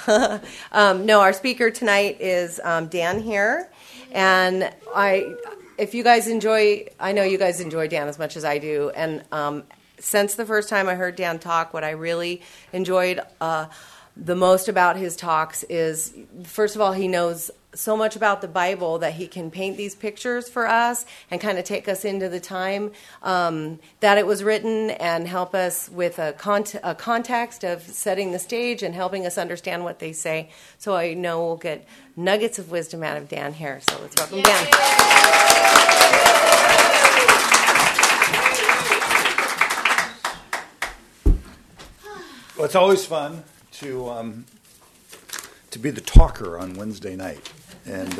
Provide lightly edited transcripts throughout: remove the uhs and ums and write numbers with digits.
No, our speaker tonight is Dan here, and if you guys I know you guys enjoy Dan as much as I do, and since the first time I heard Dan talk, what I really enjoyed the most about his talks is, first of all, he knows so much about the Bible that he can paint these pictures for us and kind of take us into the time that it was written and help us with a context of setting the stage and helping us understand what they say. So I know we'll get nuggets of wisdom out of Dan here. So let's welcome Dan. Well, it's always fun to be the talker on Wednesday night, and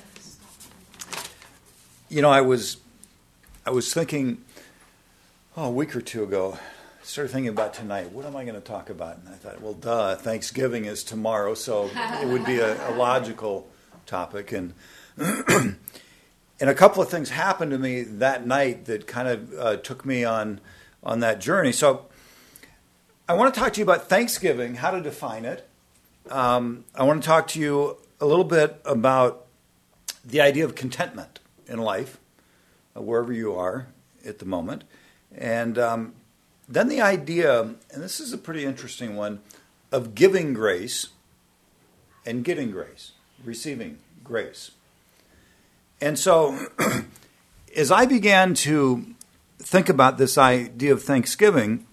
I was thinking a week or two ago. Started thinking about tonight. What am I going to talk about? And I thought, well, Thanksgiving is tomorrow, so it would be a logical topic. And and a couple of things happened to me that night that kind of took me on that journey. So I want to talk to you about Thanksgiving, how to define it. I want to talk to you a little bit about the idea of contentment in life, wherever you are at the moment. And then the idea, and this is a pretty interesting one, of giving grace and getting grace, receiving grace. And so as I began to think about this idea of Thanksgiving,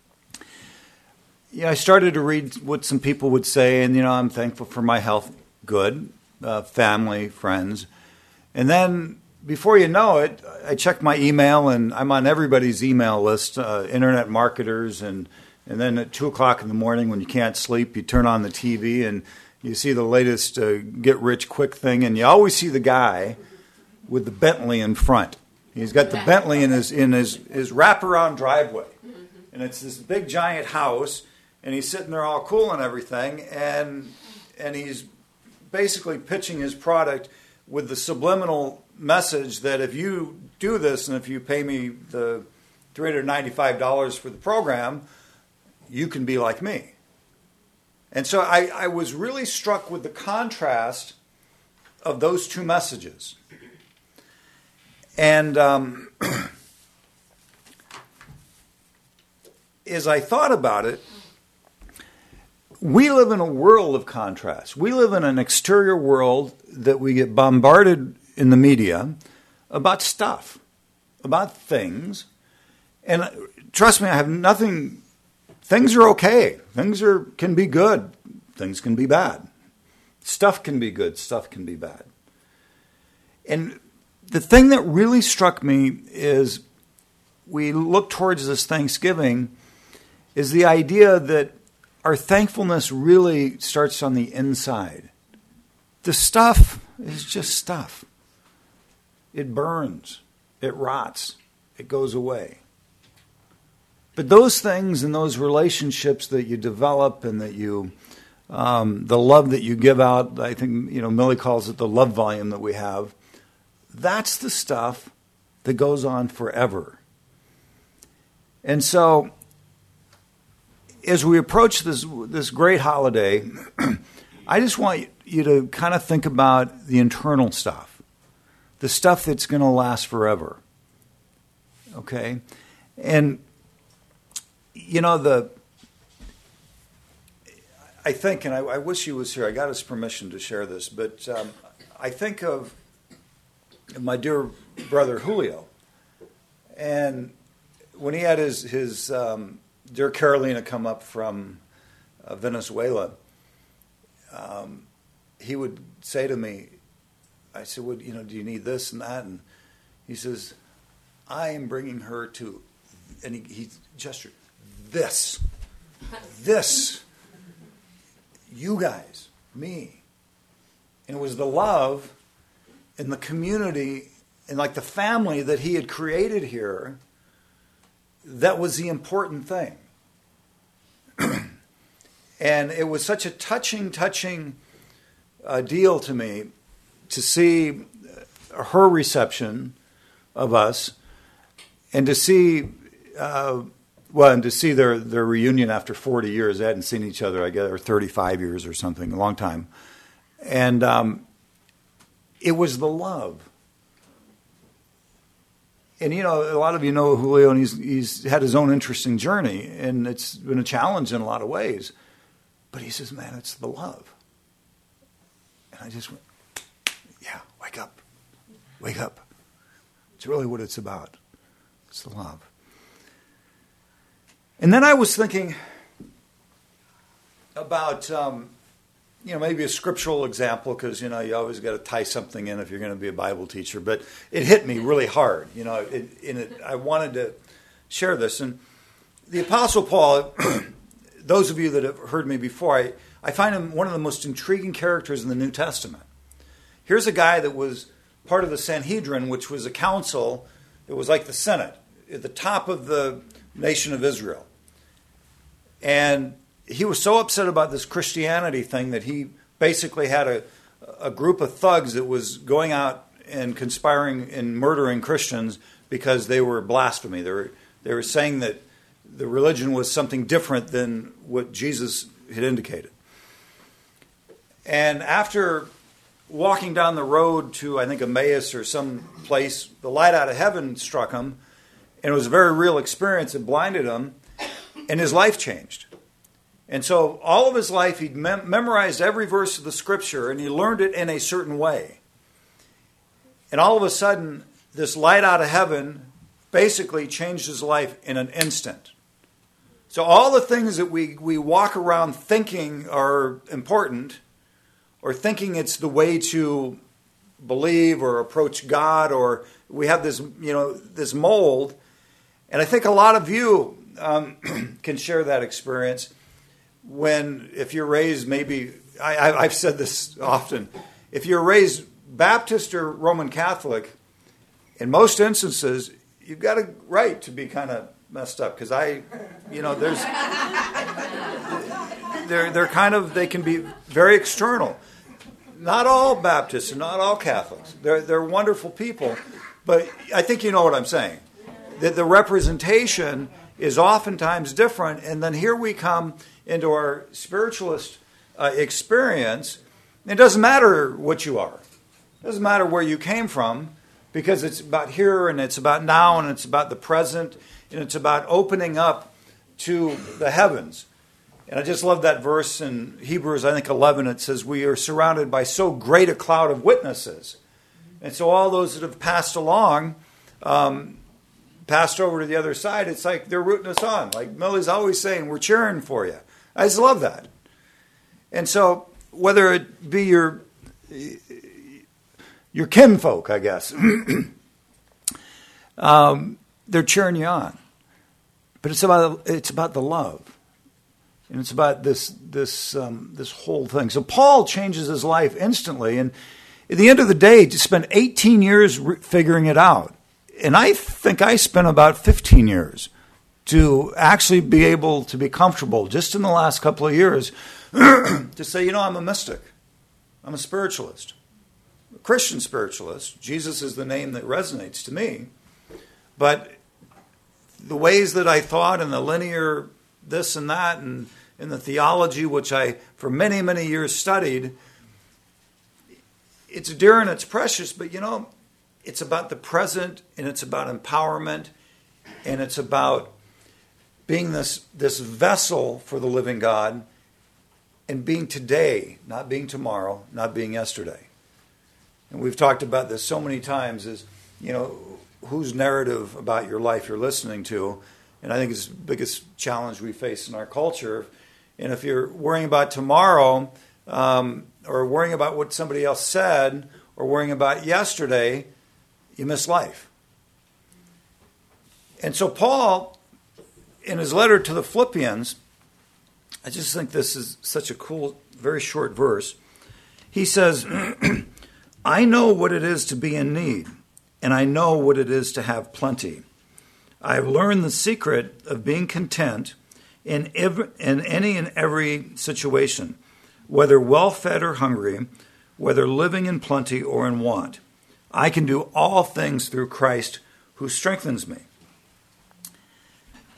I started to read what some people would say, and, I'm thankful for my health, good, family, friends. And then, before you know it, I check my email, and I'm on everybody's email list, internet marketers, and then at 2 o'clock in the morning when you can't sleep, you turn on the TV, and you see the latest get-rich-quick thing, and you always see the guy with the Bentley in front. He's got the Bentley in his wraparound driveway, and it's this big, giant house. And he's sitting there all cool and everything, and he's basically pitching his product with the subliminal message that if you do this and if you pay me the $395 for the program, you can be like me. And so I was really struck with the contrast of those two messages. And as I thought about it, we live in a world of contrast. We live in an exterior world that we get bombarded in the media about stuff, about things. And trust me, I have nothing. Things are okay. Things can be good. Things can be bad. Stuff can be good. Stuff can be bad. And the thing that really struck me is we look towards this Thanksgiving is the idea that our thankfulness really starts on the inside. The stuff is just stuff. It burns. It rots. It goes away. But those things and those relationships that you develop and that you, the love that you give out, I think, Millie calls it the love volume that we have, that's the stuff that goes on forever. And so, as we approach this great holiday, I just want you to kind of think about the internal stuff, the stuff that's going to last forever. Okay? And, I think, and I wish he was here, I got his permission to share this, but I think of my dear brother Julio. And when he had his dear Carolina come up from Venezuela, he would say to me, I said, well, do you need this and that? And he says, I am bringing her to, and he gestured, this, you guys, me. And it was the love and the community and like the family that he had created here that was the important thing. And it was such a touching deal to me to see her reception of us and to see Well, and to see their reunion after 40 years. They hadn't seen each other, I guess, or 35 years or something, a long time. And it was the love. And, a lot of you know Julio, and he's had his own interesting journey, and it's been a challenge in a lot of ways. But he says, man, it's the love. And I just went, yeah, wake up. Wake up. It's really what it's about. It's the love. And then I was thinking about, maybe a scriptural example, because, you always got to tie something in if you're going to be a Bible teacher. But it hit me really hard. I wanted to share this. And the Apostle Paul, those of you that have heard me before, I find him one of the most intriguing characters in the New Testament. Here's a guy that was part of the Sanhedrin, which was a council. It was like the Senate, at the top of the nation of Israel. And he was so upset about this Christianity thing that he basically had a group of thugs that was going out and conspiring and murdering Christians because they were blasphemy. They were saying that the religion was something different than what Jesus had indicated. And after walking down the road to, I think, Emmaus or some place, the light out of heaven struck him, and it was a very real experience. It blinded him, and his life changed. And so all of his life, he'd memorized every verse of the Scripture, and he learned it in a certain way. And all of a sudden, this light out of heaven basically changed his life in an instant. So all the things that we walk around thinking are important, or thinking it's the way to believe or approach God, or we have this, this mold. And I think a lot of you can share that experience if you're raised, maybe, I've said this often, if you're raised Baptist or Roman Catholic, in most instances, you've got a right to be kind of messed up, because they can be very external. Not all Baptists and not all Catholics. They're wonderful people, but I think you know what I'm saying. That the representation is oftentimes different, and then here we come into our spiritualist experience. It doesn't matter what you are. It doesn't matter where you came from, because it's about here, and it's about now, and it's about the present, and it's about opening up to the heavens. And I just love that verse in Hebrews, I think 11, it says, we are surrounded by so great a cloud of witnesses. And so all those that have passed along, passed over to the other side, it's like they're rooting us on. Like Millie's always saying, we're cheering for you. I just love that. And so whether it be your kinfolk, I guess, they're cheering you on. But it's about the love. And it's about this whole thing. So Paul changes his life instantly. And at the end of the day, to spend 18 years figuring it out. And I think I spent about 15 years to actually be able to be comfortable, just in the last couple of years, to say, I'm a mystic. I'm a spiritualist. A Christian spiritualist. Jesus is the name that resonates to me. But the ways that I thought, and the linear this and that, and the theology, which I, for many, many years studied, it's dear and it's precious, but it's about the present, and it's about empowerment, and it's about being this vessel for the living God, and being today, not being tomorrow, not being yesterday. And we've talked about this so many times, is, whose narrative about your life you're listening to. And I think it's the biggest challenge we face in our culture. And if you're worrying about tomorrow, or worrying about what somebody else said, or worrying about yesterday, you miss life. And so Paul, in his letter to the Philippians, I just think this is such a cool, very short verse. He says, I know what it is to be in need, and I know what it is to have plenty. I have learned the secret of being content in any and every situation, whether well-fed or hungry, whether living in plenty or in want. I can do all things through Christ who strengthens me.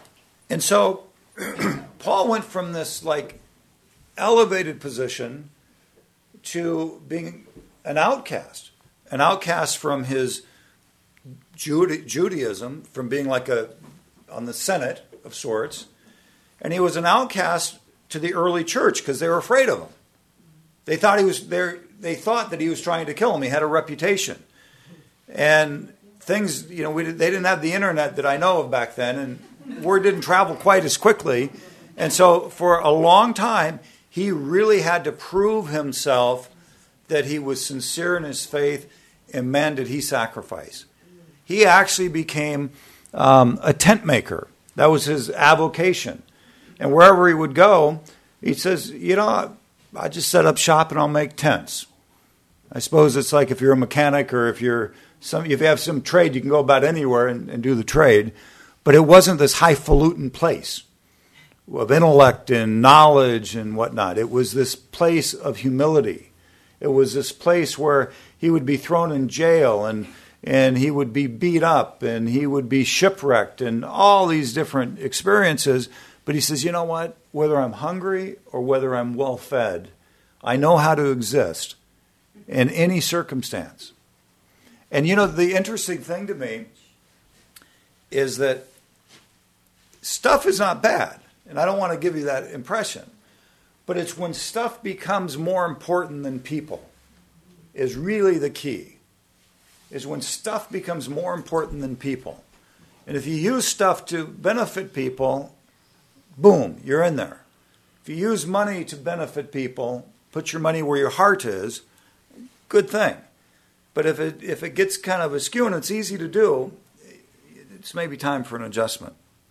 And so Paul went from this like elevated position to being an outcast from his Judaism, from being like on the Senate of sorts, and he was an outcast to the early church because they were afraid of him. They thought he was there. They thought that he was trying to kill him. He had a reputation, and things. They didn't have the internet that I know of back then, and word didn't travel quite as quickly. And so, for a long time, he really had to prove himself that he was sincere in his faith, and man, did he sacrifice. He actually became a tent maker. That was his avocation. And wherever he would go, he says, I just set up shop and I'll make tents. I suppose it's like if you're a mechanic or if you have some trade, you can go about anywhere and do the trade. But it wasn't this highfalutin place of intellect and knowledge and whatnot. It was this place of humility. It was this place where he would be thrown in jail and he would be beat up and he would be shipwrecked and all these different experiences. But he says, you know what? Whether I'm hungry or whether I'm well fed, I know how to exist in any circumstance. And the interesting thing to me is that stuff is not bad. And I don't want to give you that impression. But it's when stuff becomes more important than people is really the key. Is when stuff becomes more important than people. And if you use stuff to benefit people, boom, you're in there. If you use money to benefit people, put your money where your heart is, good thing. But if it gets kind of askew and it's easy to do, it's maybe time for an adjustment.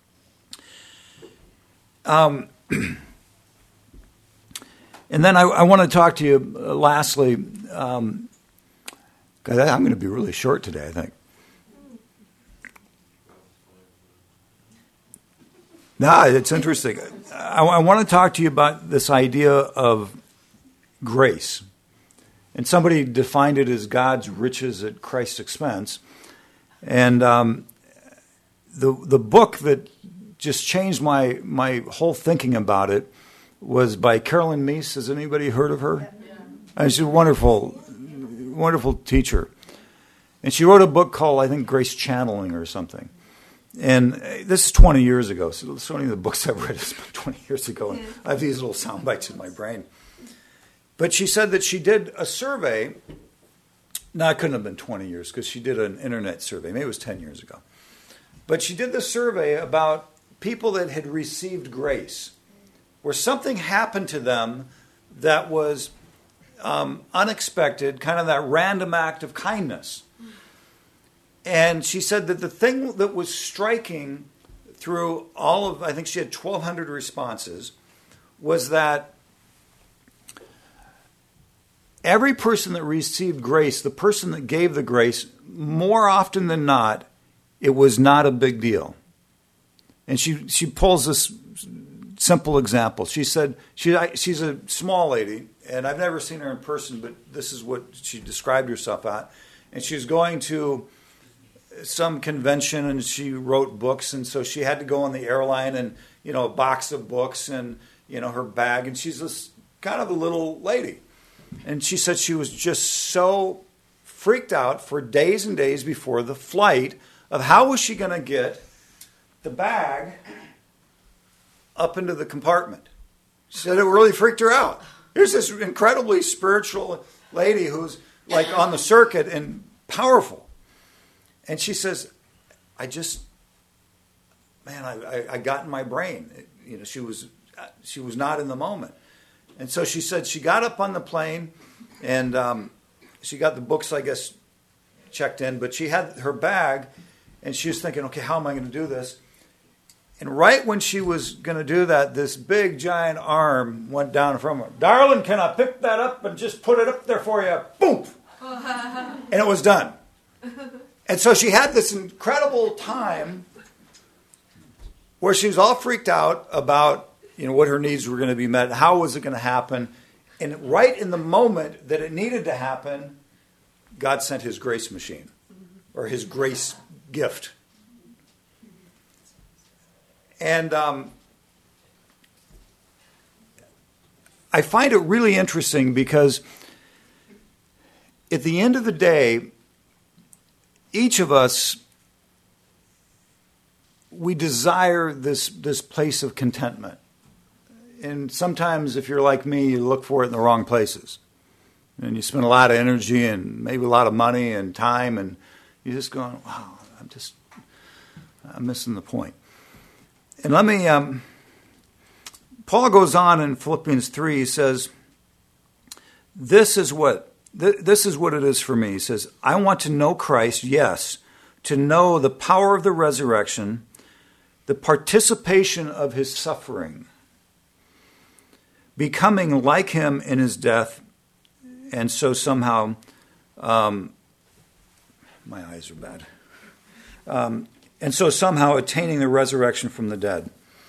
And then I want to talk to you lastly, 'cause I'm going to be really short today, I think. No, it's interesting. I want to talk to you about this idea of grace. And somebody defined it as God's riches at Christ's expense. And the book that just changed my whole thinking about it was by Carolyn Meese. Has anybody heard of her? Yeah. She's a wonderful, wonderful teacher. And she wrote a book called, I think, Grace Channeling or something. And this is 20 years ago. So many of the books I've read has been 20 years ago. And I have these little sound bites in my brain. But she said that she did a survey. No, it couldn't have been 20 years because she did an internet survey. Maybe it was 10 years ago. But she did this survey about people that had received grace, where something happened to them that was unexpected, kind of that random act of kindness. And she said that the thing that was striking through all of, I think she had 1,200 responses, was that every person that received grace, the person that gave the grace, more often than not, it was not a big deal. And she pulls this simple example. She said she's a small lady, and I've never seen her in person, but this is what she described herself at. And she was going to some convention, and she wrote books, and so she had to go on the airline and, a box of books and, her bag. And she's this kind of a little lady. And she said she was just so freaked out for days and days before the flight of how was she going to get the bag up into the compartment. She said it really freaked her out. Here's this incredibly spiritual lady who's like on the circuit and powerful. And she says, I got in my brain. She was not in the moment. And so she said she got up on the plane and she got the books, I guess, checked in, but she had her bag and she was thinking, okay, how am I going to do this? And right when she was going to do that, this big giant arm went down from her. Darling, can I pick that up and just put it up there for you? Boom! And it was done. And so she had this incredible time where she was all freaked out about, what her needs were going to be met. How was it going to happen? And right in the moment that it needed to happen, God sent his grace machine or his grace gift. And I find it really interesting because at the end of the day, each of us, we desire this place of contentment. And sometimes if you're like me, you look for it in the wrong places. And you spend a lot of energy and maybe a lot of money and time, and you're just going, wow, I'm missing the point. And let me, Paul goes on in Philippians 3, he says, this is what it is for me. He says, I want to know Christ, yes, to know the power of the resurrection, the participation of his suffering, becoming like him in his death, and so somehow, my eyes are bad, and so somehow attaining the resurrection from the dead.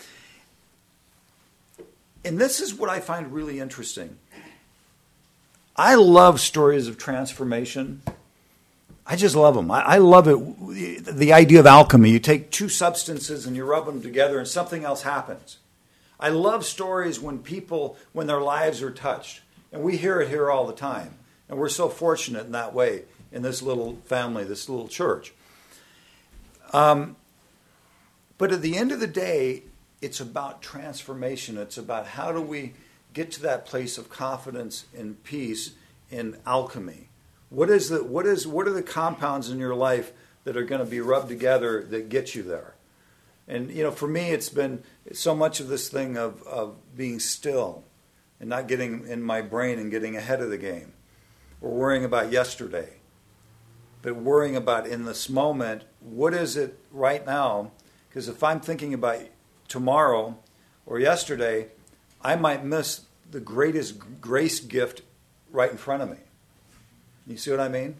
And this is what I find really interesting. I love stories of transformation. I just love them. I love it. The idea of alchemy. You take two substances and you rub them together and something else happens. I love stories when their lives are touched. And we hear it here all the time. And we're so fortunate in that way in this little family, this little church. But at the end of the day, it's about transformation. It's about how do we get to that place of confidence and peace in alchemy. What are the compounds in your life that are going to be rubbed together that get you there? And for me, it's been so much of this thing of being still and not getting in my brain and getting ahead of the game, or worrying about yesterday, but worrying about in this moment, what is it right now? Because if I'm thinking about tomorrow or yesterday, I might miss the greatest grace gift right in front of me. You see what I mean?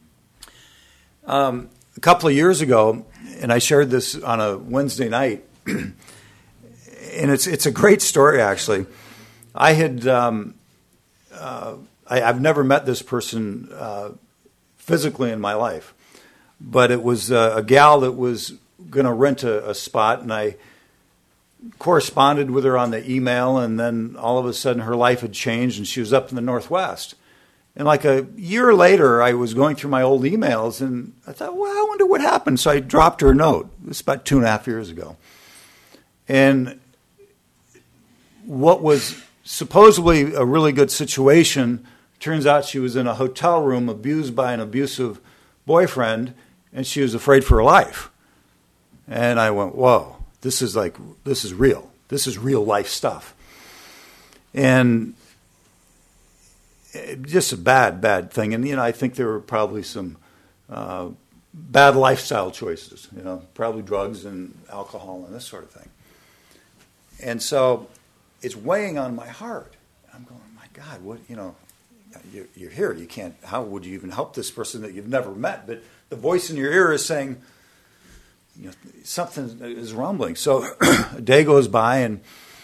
A couple of years ago, and I shared this on a Wednesday night, and it's a great story actually. I had I've never met this person physically in my life, but it was a gal that was going to rent a spot, and I corresponded with her on the email, and then all of a sudden her life had changed and she was up in the Northwest. And like a year later, I was going through my old emails and I thought, well, I wonder what happened. So I dropped her a note. It was about 2.5 years ago. And what was supposedly a really good situation, turns out she was in a hotel room abused by an abusive boyfriend, and she was afraid for her life. And I went, whoa. This is real. This is real life stuff. And just a bad thing. And, I think there were probably some bad lifestyle choices, probably drugs and alcohol and this sort of thing. And so it's weighing on my heart. I'm going, my God, what, you're here. You can't, how would you even help this person that you've never met? But the voice in your ear is saying, something is rumbling. So a day goes by, and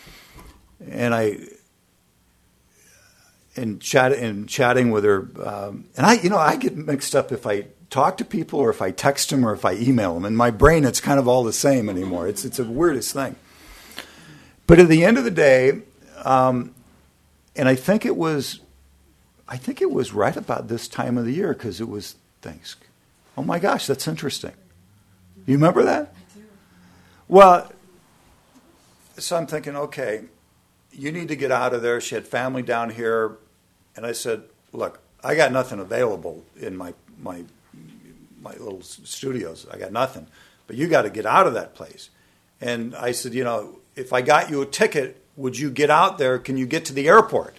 chatting with her, and I get mixed up if I talk to people or if I text them or if I email them. In my brain, it's kind of all the same anymore. It's the weirdest thing. But at the end of the day, and I think it was right about this time of the year because it was Thanksgiving. Oh my gosh, that's interesting. You remember that? I do. Well, so I'm thinking, okay, you need to get out of there. She had family down here. And I said, look, I got nothing available in my little studios. I got nothing. But you got to get out of that place. And I said, if I got you a ticket, would you get out there? Can you get to the airport?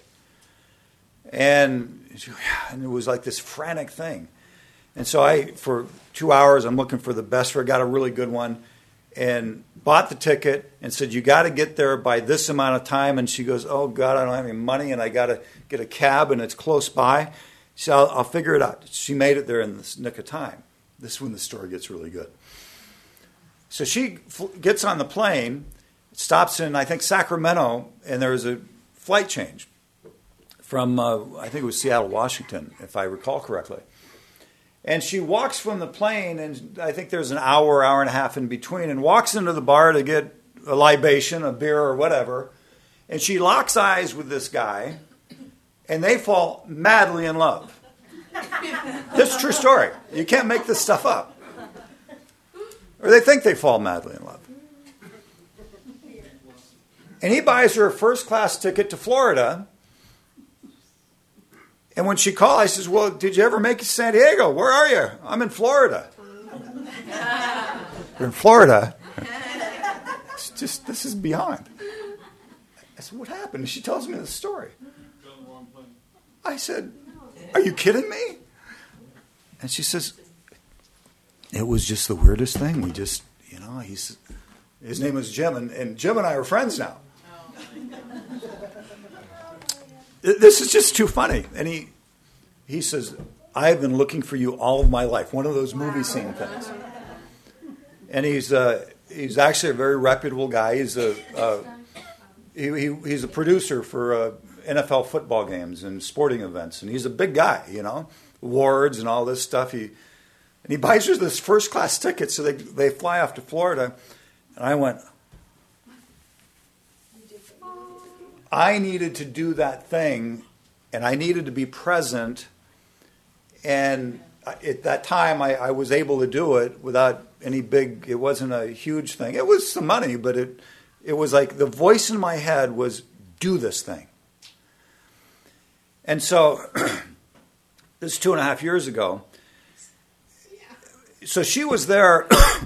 And it was like this frantic thing. And so for 2 hours, I'm looking for the best fare, got a really good one, and bought the ticket and said, you got to get there by this amount of time. And she goes, oh, God, I don't have any money, and I got to get a cab, and it's close by. So I'll figure it out. She made it there in the nick of time. This is when the story gets really good. So she gets on the plane, stops in, I think, Sacramento, and there was a flight change from, I think it was Seattle, Washington, if I recall correctly. And she walks from the plane, and I think there's an hour and a half in between, and walks into the bar to get a libation, a beer or whatever, and she locks eyes with this guy, and they fall madly in love. This is a true story. You can't make this stuff up. Or they think they fall madly in love. And he buys her a first-class ticket to Florida. And when she called, I says, well, did you ever make it to San Diego? Where are you? I'm in Florida. You're in Florida? It's just, this is beyond. I said, what happened? And she tells me the story. I said, are you kidding me? And she says, it was just the weirdest thing. We just, his name was Jim, and Jim and I are friends now. This is just too funny. And he says, I've been looking for you all of my life. One of those movie scene things. And he's actually a very reputable guy. He's a producer for NFL football games and sporting events. And he's a big guy, awards and all this stuff. And he buys her this first-class ticket, so they fly off to Florida. And I went, I needed to do that thing, and I needed to be present. And at that time, I was able to do it without any it wasn't a huge thing. It was some money, but it was like the voice in my head was, do this thing. And so, this is 2.5 years ago. So she was there,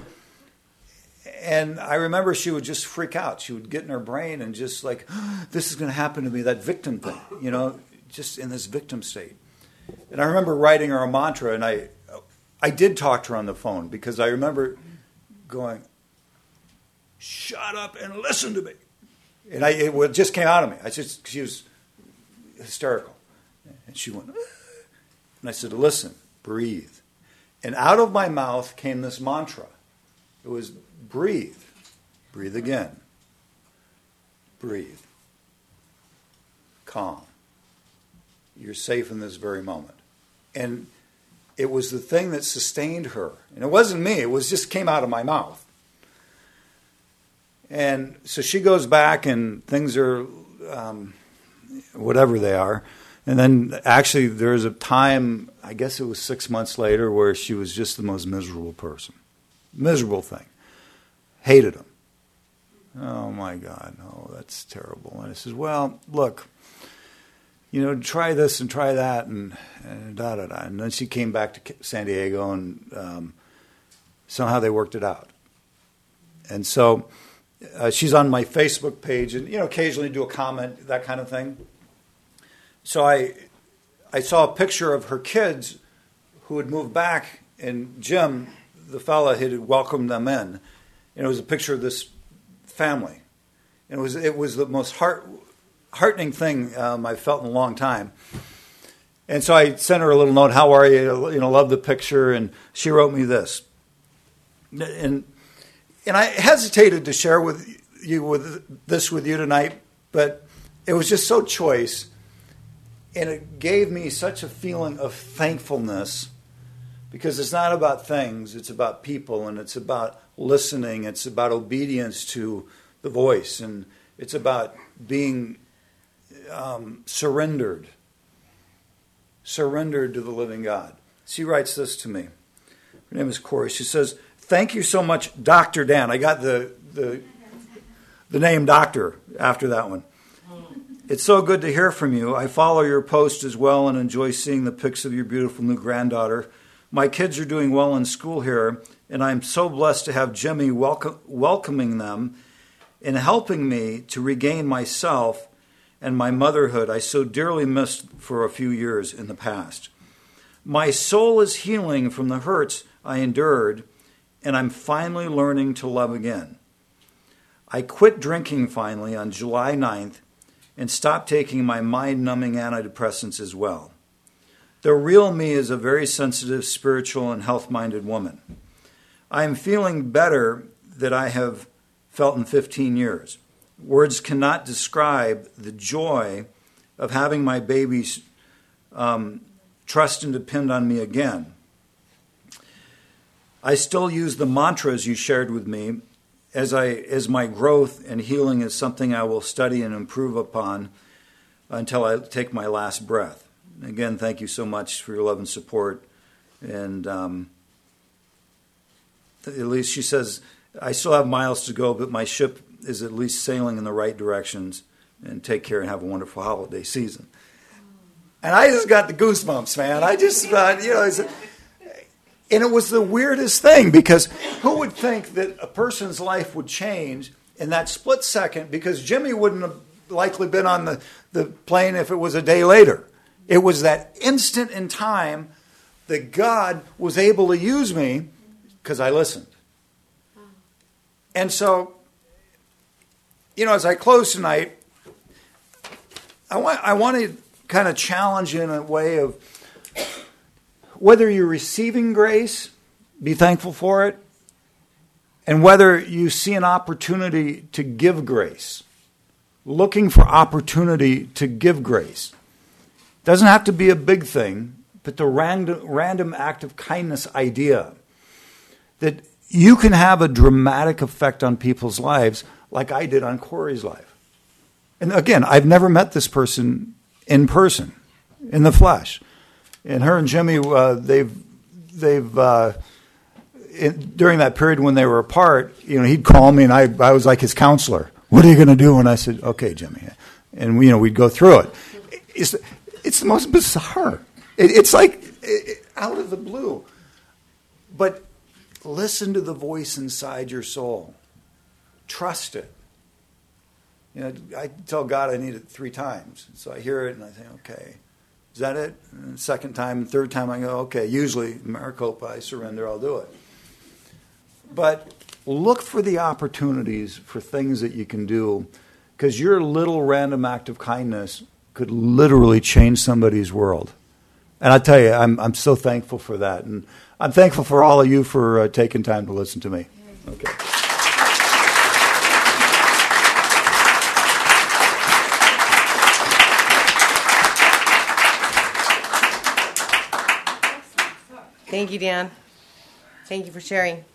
and I remember she would just freak out. She would get in her brain and just like, this is going to happen to me, that victim thing, just in this victim state. And I remember writing her a mantra, and I did talk to her on the phone because I remember going, shut up and listen to me. And it just came out of me. She was hysterical. And she went, and I said, listen, breathe. And out of my mouth came this mantra. It was breathe. Breathe again. Breathe. Calm. You're safe in this very moment. And it was the thing that sustained her. And it wasn't me. It was just came out of my mouth. And so she goes back and things are whatever they are. And then actually there's a time, I guess it was 6 months later, where she was just the most miserable person. Miserable thing. Hated him. Oh my God, no, that's terrible. And I says, well, look, try this and try that and da-da-da. And then she came back to San Diego and somehow they worked it out. And so she's on my Facebook page and, occasionally do a comment, that kind of thing. So I saw a picture of her kids who had moved back, and Jim, the fella, had welcomed them in. And it was a picture of this family. And it was the most heartening thing I've felt in a long time. And so I sent her a little note, how are you? Love the picture. And she wrote me this. And I hesitated to share this with you tonight, but it was just so choice. And it gave me such a feeling of thankfulness because it's not about things, it's about people, and it's about listening, it's about obedience to the voice, and it's about being surrendered to the living God. She writes this to me. Her name is Corey. She says, thank you so much, Dr. Dan. I got the name Doctor after that one. It's so good to hear from you. I follow your post as well and enjoy seeing the pics of your beautiful new granddaughter. My kids are doing well in school here, and I'm so blessed to have Jimmy welcoming them and helping me to regain myself and my motherhood I so dearly missed for a few years in the past. My soul is healing from the hurts I endured, and I'm finally learning to love again. I quit drinking finally on July 9th, and stop taking my mind-numbing antidepressants as well. The real me is a very sensitive, spiritual, and health-minded woman. I am feeling better than I have felt in 15 years. Words cannot describe the joy of having my babies trust and depend on me again. I still use the mantras you shared with me, as my growth and healing is something I will study and improve upon until I take my last breath. Again, thank you so much for your love and support. And at least she says, I still have miles to go, but my ship is at least sailing in the right directions. And take care and have a wonderful holiday season. And I just got the goosebumps, man. I just, and it was the weirdest thing, because who would think that a person's life would change in that split second, because Jimmy wouldn't have likely been on the plane if it was a day later. It was that instant in time that God was able to use me because I listened. And so, as I close tonight, I want to kind of challenge you in a way of whether you're receiving grace, be thankful for it, and whether you see an opportunity to give grace, looking for opportunity to give grace. Doesn't have to be a big thing, but the random act of kindness idea that you can have a dramatic effect on people's lives like I did on Corey's life. And again, I've never met this person in person, in the flesh. And her and Jimmy, during that period when they were apart, he'd call me and I was like his counselor. What are you going to do? And I said, okay, Jimmy. And we'd go through it. It's the most bizarre. It's like out of the blue. But listen to the voice inside your soul. Trust it. I tell God I need it 3 times. So I hear it and I think, okay, is that it? And the second time and third time I go, okay, usually, Maricopa, I surrender, I'll do it. But look for the opportunities for things that you can do, because your little random act of kindness could literally change somebody's world. And I tell you, I'm so thankful for that. And I'm thankful for all of you for taking time to listen to me. Okay. Thank you, Dan. Thank you for sharing.